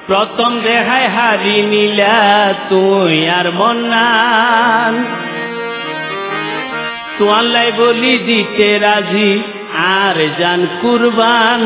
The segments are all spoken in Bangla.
প্রথম দেখায় হারি নিলা তুই আর মন্নান তোয়াল্লাই বলি দিতে রাজি আর জান কুরবান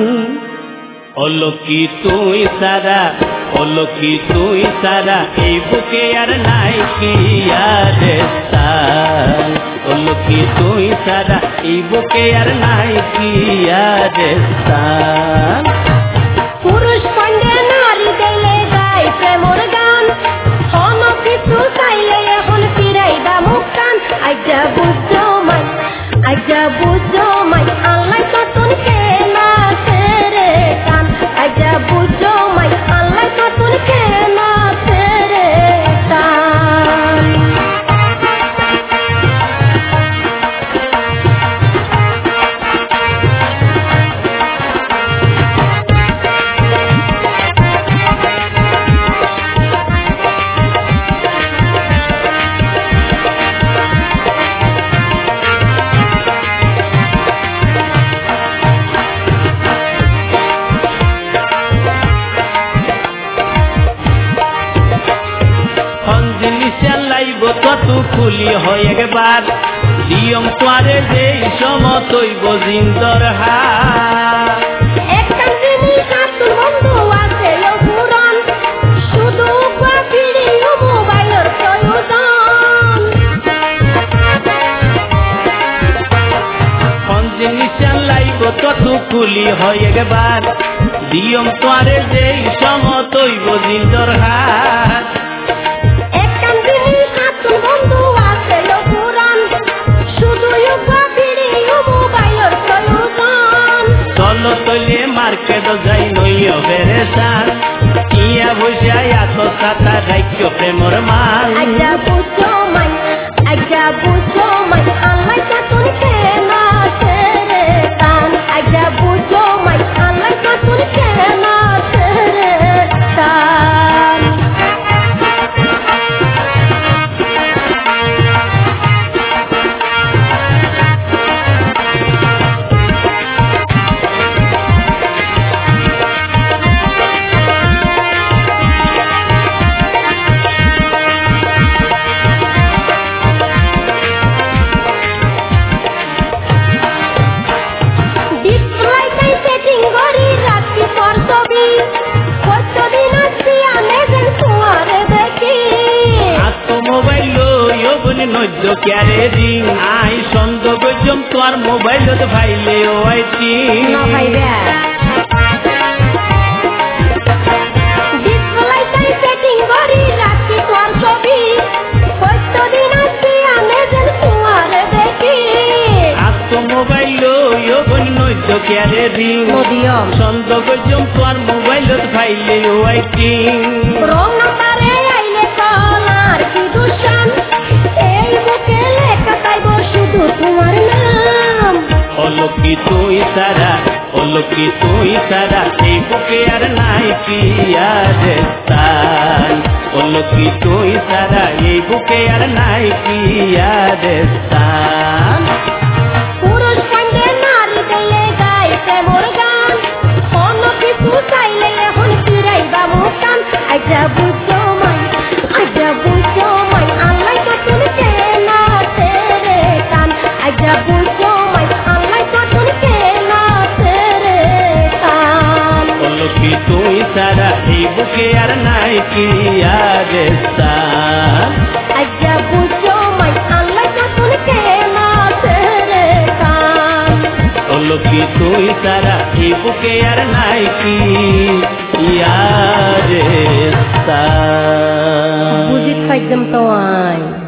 অলকি তুই সারা অলকি তুই সারা এই বুকে আর নাই কি আর স্থান অলকি তুই সারা এই বুকে আর নাই কি আর স্থান পুরুষ পান্ডে নারী গাইলে গাই প্রেমর গান হন কিছু চাইলে এখন ফিরাইবা মুখান আজ্ঞা বুঝো মাই আল্লাহ কতন কেনা ছেড়ে কান আজ্ঞা বুঝো মাই আল্লাহ কতন কেনা ছেড়ে কান তু খুলি হয় একবার দিয়ম তোয়ারে যে সমতৈব জিন্দর হার একটা জিনিস আতুর বন্ধু আছে পুরান শুধু ভিডিও মোবাইলের প্রয়োজন কোন জিনিস লাইব তু খুলি হয় একবার দিয়ম তোয়ারে যে সমতৈব জিন্দর হার তলে মার্কেট যাই নইও বেরেসান ইয়া বসে এত সাতা রাজ্য প্রেমর মাল আজ্ঞা বুঝো মাই আল্লাহ কতন কেনা ছেড়ে কান আজ্ঞা বুঝো মাই আল্লাহ কতন কেনা ছেড়ে কান নজ্জ ক্যারে রিং আই সন্দ গজম তোর মোবাইলত ভাইলে ও আইটি না ভাইবা ডিসপ্লে তাই সেটিং করি রাখি তোর ছবি কতদিন আছে আমি যেন তোমার দেখি আজ তো মোবাইল ইয়োগন নজ্জ ক্যারে রিং নদিয়ম সন্দ গজম তোর মোবাইলত ভাইলে ও আইটি রং নাম্বারে আইলে কলার কি দুশান এই বুকে লেখা তাইব শুধু তোমার নাম অলকি তুই সারা এই বুকে আর নাই কি আর স্থান অলকি তুই সারা এই বুকে আর নাই কি আর স্থান পুরুষ পান্ডে নারী গাইলে গাই প্রেমর গান হন কিছু চাইলে এখন ফিরাইবা মুখান আজ্ঞা বুঝো মাই আল্লাহ কতন কেনা ছেড়ে কান আজ্ঞা বুঝো মাই আল্লাহ কতন কেনা ছেড়ে কান অলকি তুই সারা এই বুকে আর নাই কি আর স্থান আজ্ঞা বুঝো মাই আল্লাহ কতন কেনা ছেড়ে কান অলকি তুই সারা এই বুকে আর নাই কি আর স্থান বুঝিত পাইতাম তো আই